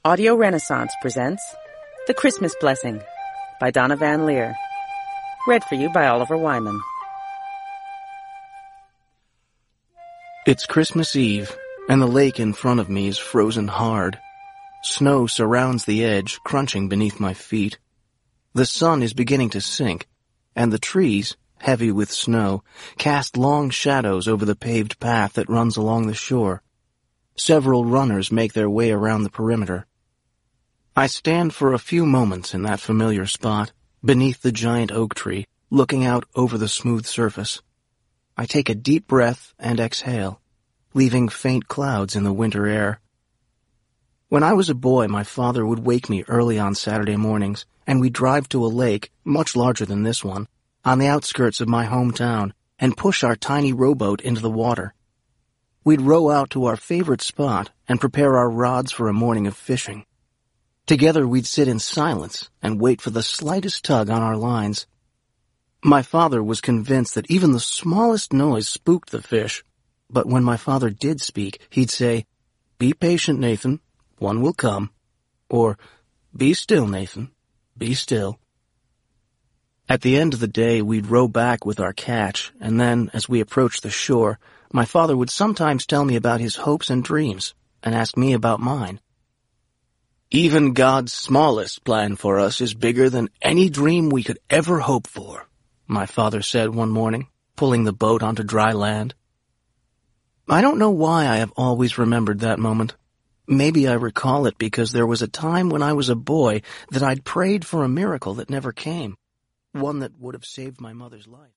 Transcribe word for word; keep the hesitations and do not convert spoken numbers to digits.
Audio Renaissance presents The Christmas Blessing by Donna Van Leer. Read for you by Oliver Wyman. It's Christmas Eve, and the lake in front of me is frozen hard. Snow surrounds the edge, crunching beneath my feet. The sun is beginning to sink, and the trees, heavy with snow, cast long shadows over the paved path that runs along the shore. Several runners make their way around the perimeter. I stand for a few moments in that familiar spot, beneath the giant oak tree, looking out over the smooth surface. I take a deep breath and exhale, leaving faint clouds in the winter air. When I was a boy, my father would wake me early on Saturday mornings, and we'd drive to a lake, much larger than this one, on the outskirts of my hometown, and push our tiny rowboat into the water. We'd row out to our favorite spot and prepare our rods for a morning of fishing. Together we'd sit in silence and wait for the slightest tug on our lines. My father was convinced that even the smallest noise spooked the fish, but when my father did speak, he'd say, "Be patient, Nathan, one will come," or "Be still, Nathan, be still." At the end of the day, we'd row back with our catch, and then, as we approached the shore, my father would sometimes tell me about his hopes and dreams, and ask me about mine. "Even God's smallest plan for us is bigger than any dream we could ever hope for," my father said one morning, pulling the boat onto dry land. I don't know why I have always remembered that moment. Maybe I recall it because there was a time when I was a boy that I'd prayed for a miracle that never came, one that would have saved my mother's life.